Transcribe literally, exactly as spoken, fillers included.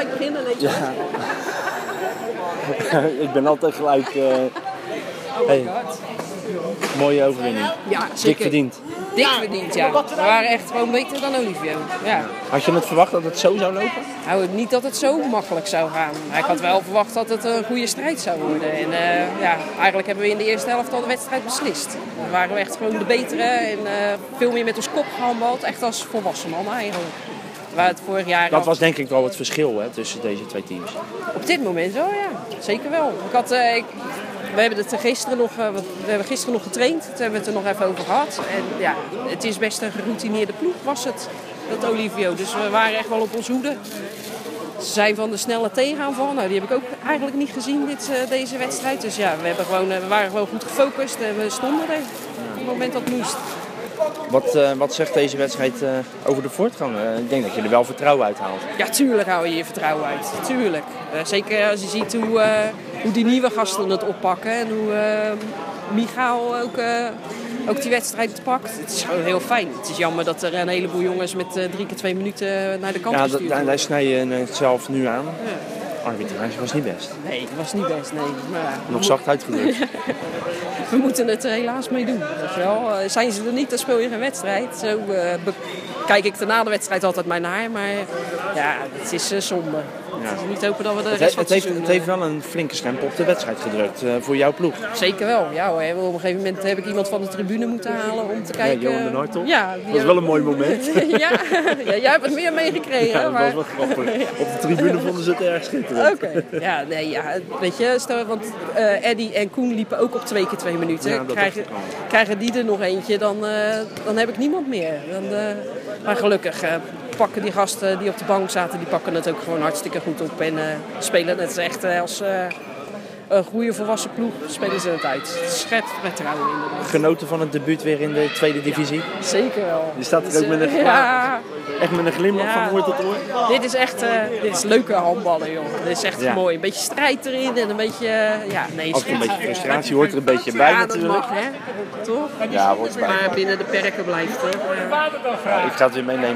gelijk beginnen, weet je. Ja. Ik ben altijd gelijk... Uh... Oh hey. my god. Mooie overwinning. Ja, zeker. Dik verdiend. Dik verdiend, ja. We waren echt gewoon beter dan Olivier. Ja. Had je het verwacht dat het zo zou lopen? Nou, niet dat het zo makkelijk zou gaan. Ik had wel verwacht dat het een goede strijd zou worden. En uh, ja, eigenlijk hebben we in de eerste helft al de wedstrijd beslist. Dan waren we echt gewoon de betere en uh, veel meer met ons kop gehandbald. Echt als volwassen man eigenlijk. Waar het vorig jaar dat al... was denk ik wel het verschil hè, tussen deze twee teams. Op dit moment wel, ja. Zeker wel. Ik had... Uh, ik... We hebben het gisteren nog, we hebben gisteren nog getraind, toen hebben we het er nog even over gehad. En ja, het is best een geroutineerde ploeg, was het, dat Olivio. Dus we waren echt wel op ons hoede. Ze zijn van de snelle tegenaanval. Nou, die heb ik ook eigenlijk niet gezien, dit, deze wedstrijd. Dus ja, we, hebben gewoon, we waren gewoon goed gefocust en we stonden er op het moment dat het moest. Wat, uh, wat zegt deze wedstrijd uh, over de voortgang? Uh, ik denk dat je er wel vertrouwen uit haalt. Ja, tuurlijk hou je je vertrouwen uit. Tuurlijk. Uh, zeker als je ziet hoe, uh, hoe die nieuwe gasten het oppakken. En hoe uh, Michael ook, uh, ook die wedstrijd pakt. Het is gewoon heel fijn. Het is jammer dat er een heleboel jongens met uh, drie keer twee minuten naar de kant ja, gestuurd worden. Ja, daar snij je het zelf nu aan. Ja. Arbitrage was niet best. Nee, het was niet best, nee. Maar, nog zacht uitgedrukt. We moeten het er helaas mee doen. Dus wel, zijn ze er niet, dan speel je geen wedstrijd. Zo uh, kijk ik er na de wedstrijd altijd maar naar. Maar ja, het is uh, zonde. Ja. Het is niet hopen dat we de het rest he, het, heeft, het heeft wel een flinke stempel op de wedstrijd gedrukt uh, voor jouw ploeg. Zeker wel. Ja, hoor. Op een gegeven moment heb ik iemand van de tribune moeten halen om te kijken. Ja, Johan de Noord, ja, dat was wel een mooi moment. ja, ja, jij hebt het meer meegekregen. Ja, dat maar... was wel grappig. Op de tribune vonden ze het erg schitterend. Oké. Okay. Ja, nee, ja, weet je, stel, want uh, Eddie en Koen liepen ook op twee keer twee minuten. Ja, krijgen, krijgen die er nog eentje, dan, uh, dan heb ik niemand meer. Dan, uh, maar gelukkig uh, pakken die gasten die op de bank zaten, die pakken het ook gewoon hartstikke goed op en uh, spelen het echt uh, als uh, een goede volwassen ploeg, spelen ze het uit. Het schept vertrouwen in. Genoten van het debuut weer in de tweede divisie? Ja, zeker wel. Je staat er dus, ook met een, ja, echt met een glimlach ja, van oor tot oor. Dit is echt uh, dit is leuke handballen, joh. Dit is echt ja. mooi. Een beetje strijd erin en een beetje... Uh, ja, nee, Ook een beetje frustratie hoort er een beetje bij ja, natuurlijk. Dat mag, hè? Toch? Ja, hoort bij. Maar binnen de perken blijft, hè? Ja, ik ga het weer meenemen.